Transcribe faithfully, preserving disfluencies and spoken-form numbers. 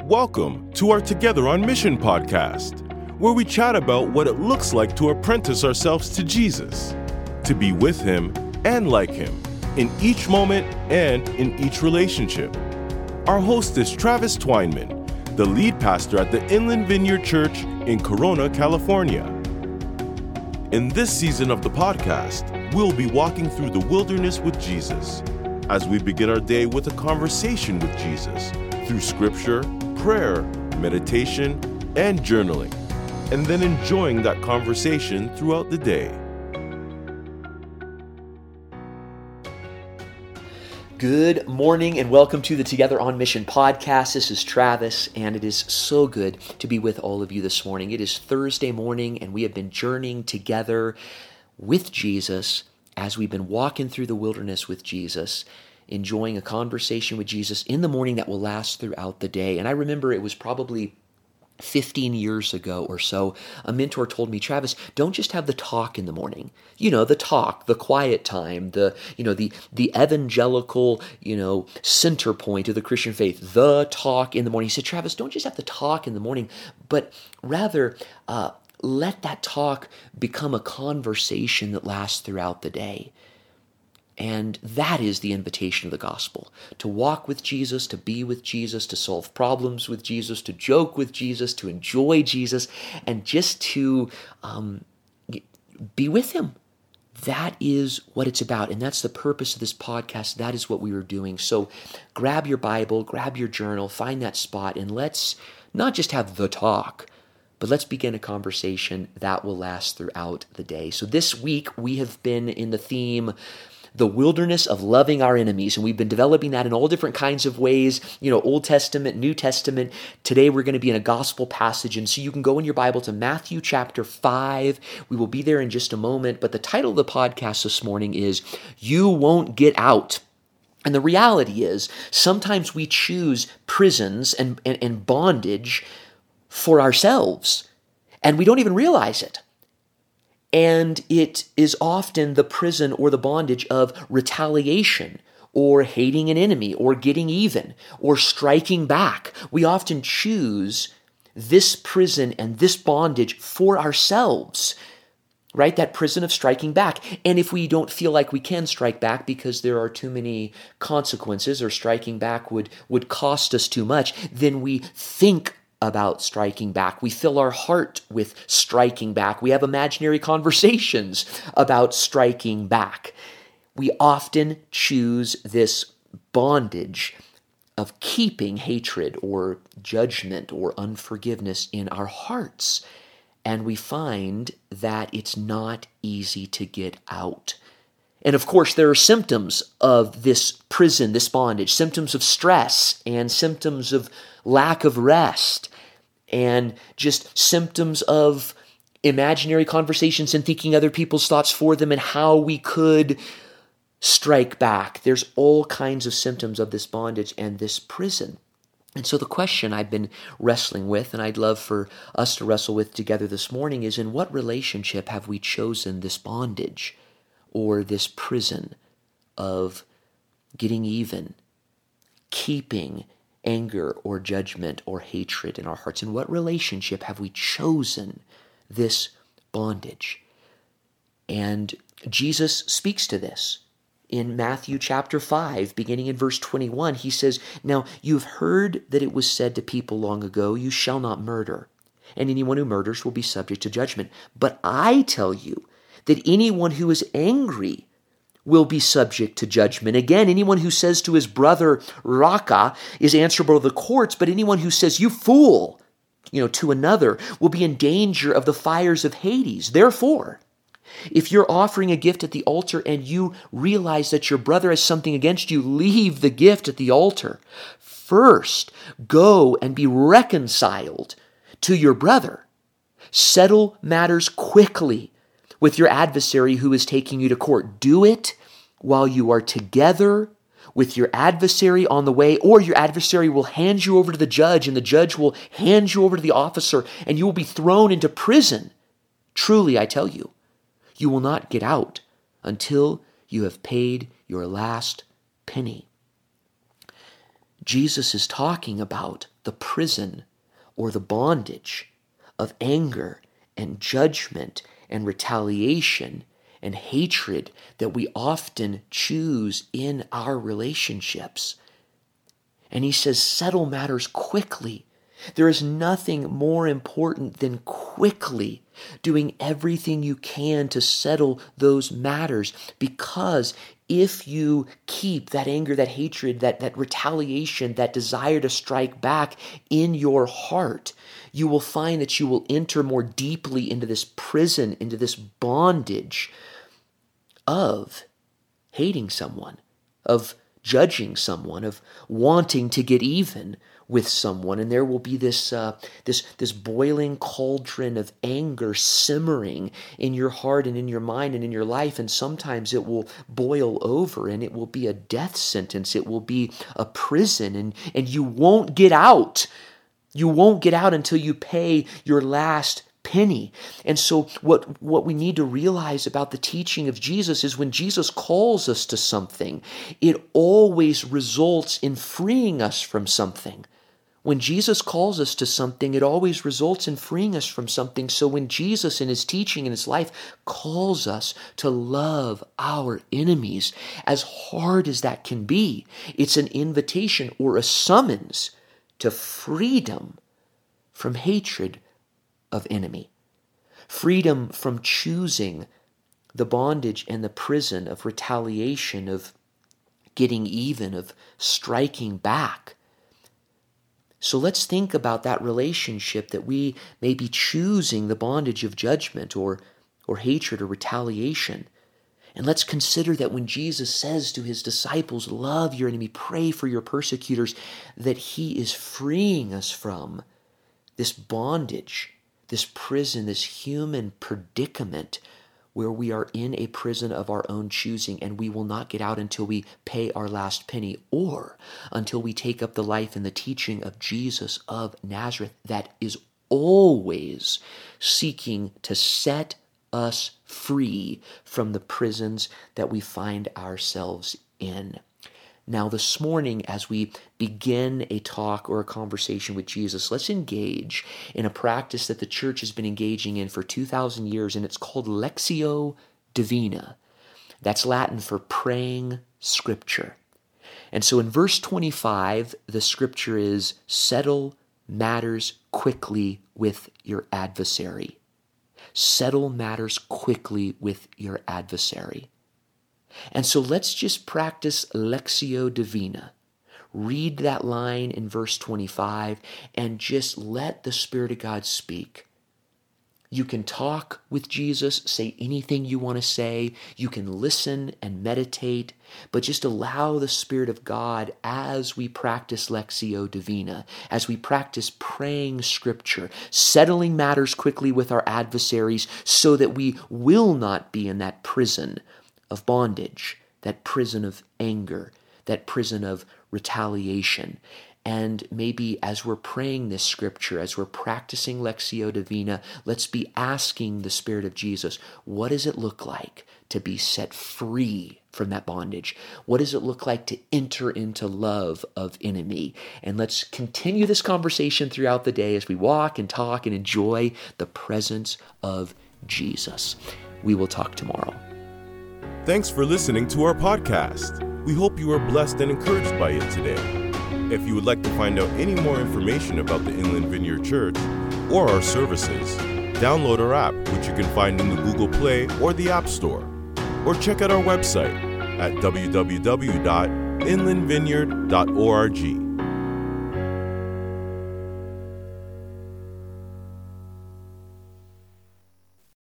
Welcome to our Together on Mission podcast, where we chat about what it looks like to apprentice ourselves to Jesus, to be with Him and like Him in each moment and in each relationship. Our host is Travis Twineman, the lead pastor at the Inland Vineyard Church in Corona, California. In this season of the podcast, we'll be walking through the wilderness with Jesus as we begin our day with a conversation with Jesus through scripture, prayer, meditation, and journaling, and then enjoying that conversation throughout the day. Good morning and welcome to the Together on Mission podcast. This is Travis, and it is so good to be with all of you this morning. It is Thursday morning, and we have been journeying together with Jesus as we've been walking through the wilderness with Jesus, enjoying a conversation with Jesus in the morning that will last throughout the day. And I remember it was probably fifteen years ago or so, a mentor told me, Travis, don't just have the talk in the morning. You know, the talk, the quiet time, the, you know, the, the evangelical, you know, center point of the Christian faith, the talk in the morning. He said, Travis, don't just have the talk in the morning, but rather uh, let that talk become a conversation that lasts throughout the day. And that is the invitation of the gospel, to walk with Jesus, to be with Jesus, to solve problems with Jesus, to joke with Jesus, to enjoy Jesus, and just to um, be with Him. That is what it's about, and that's the purpose of this podcast. That is what we were doing. So grab your Bible, grab your journal, find that spot, and let's not just have the talk, but let's begin a conversation that will last throughout the day. So this week, we have been in the theme, the wilderness of loving our enemies. And we've been developing that in all different kinds of ways, you know, Old Testament, New Testament. Today we're going to be in a gospel passage. And so you can go in your Bible to Matthew chapter five. We will be there in just a moment. But the title of the podcast this morning is, You Won't Get Out. And the reality is, sometimes we choose prisons and, and, and bondage for ourselves, and we don't even realize it. And it is often the prison or the bondage of retaliation or hating an enemy or getting even or striking back. We often choose this prison and this bondage for ourselves, right? That prison of striking back. And if we don't feel like we can strike back because there are too many consequences or striking back would, would cost us too much, then we think about striking back. We fill our heart with striking back. We have imaginary conversations about striking back. We often choose this bondage of keeping hatred or judgment or unforgiveness in our hearts. And we find that it's not easy to get out. And of course, there are symptoms of this prison, this bondage, symptoms of stress and symptoms of lack of rest, and just symptoms of imaginary conversations and thinking other people's thoughts for them and how we could strike back. There's all kinds of symptoms of this bondage and this prison. And so the question I've been wrestling with, and I'd love for us to wrestle with together this morning, is in what relationship have we chosen this bondage or this prison of getting even, keeping anger or judgment or hatred in our hearts? In what relationship have we chosen this bondage? And Jesus speaks to this in Matthew chapter five, beginning in verse twenty-one. He says, Now you've heard that it was said to people long ago, you shall not murder, and anyone who murders will be subject to judgment. But I tell you that anyone who is angry will be subject to judgment. Again, anyone who says to his brother, Raka, is answerable to the courts, but anyone who says, you fool, you know, to another, will be in danger of the fires of Hades. Therefore, if you're offering a gift at the altar and you realize that your brother has something against you, leave the gift at the altar. First, go and be reconciled to your brother. Settle matters quickly with your adversary who is taking you to court. Do it while you are together with your adversary on the way, or your adversary will hand you over to the judge, and the judge will hand you over to the officer, and you will be thrown into prison. Truly, I tell you, you will not get out until you have paid your last penny. Jesus is talking about the prison or the bondage of anger and judgment and retaliation and hatred that we often choose in our relationships. And he says, settle matters quickly. There is nothing more important than quickly doing everything you can to settle those matters, because if you keep that anger, that hatred, that, that retaliation, that desire to strike back in your heart, you will find that you will enter more deeply into this prison, into this bondage of hating someone, of judging someone, of wanting to get even with someone. And there will be this uh, this this boiling cauldron of anger simmering in your heart and in your mind and in your life. And sometimes it will boil over and it will be a death sentence. It will be a prison, and, and you won't get out. You won't get out until you pay your last penny. And so what, what we need to realize about the teaching of Jesus is when Jesus calls us to something, it always results in freeing us from something. When Jesus calls us to something, it always results in freeing us from something. So when Jesus in his teaching in his life calls us to love our enemies, as hard as that can be, it's an invitation or a summons to freedom from hatred of enemy. Freedom from choosing the bondage and the prison of retaliation, of getting even, of striking back. So let's think about that relationship that we may be choosing the bondage of judgment or, or hatred or retaliation. And let's consider that when Jesus says to his disciples, love your enemy, pray for your persecutors, that he is freeing us from this bondage, this prison, this human predicament where we are in a prison of our own choosing, and we will not get out until we pay our last penny, or until we take up the life and the teaching of Jesus of Nazareth that is always seeking to set us free from the prisons that we find ourselves in. Now, this morning, as we begin a talk or a conversation with Jesus, let's engage in a practice that the church has been engaging in for two thousand years, and it's called Lectio Divina. That's Latin for praying Scripture. And so in verse twenty-five, the Scripture is, settle matters quickly with your adversary. Settle matters quickly with your adversary. And so let's just practice Lectio Divina. Read that line in verse twenty-five and just let the Spirit of God speak. You can talk with Jesus, say anything you want to say. You can listen and meditate, but just allow the Spirit of God as we practice Lectio Divina, as we practice praying Scripture, settling matters quickly with our adversaries so that we will not be in that prison of bondage, that prison of anger, that prison of retaliation. And maybe as we're praying this Scripture, as we're practicing Lectio Divina, let's be asking the Spirit of Jesus, what does it look like to be set free from that bondage? What does it look like to enter into love of enemy? And let's continue this conversation throughout the day as we walk and talk and enjoy the presence of Jesus. We will talk tomorrow. Thanks for listening to our podcast. We hope you are blessed and encouraged by it today. If you would like to find out any more information about the Inland Vineyard Church or our services, download our app, which you can find in the Google Play or the App Store, or check out our website at w w w dot inland vineyard dot org.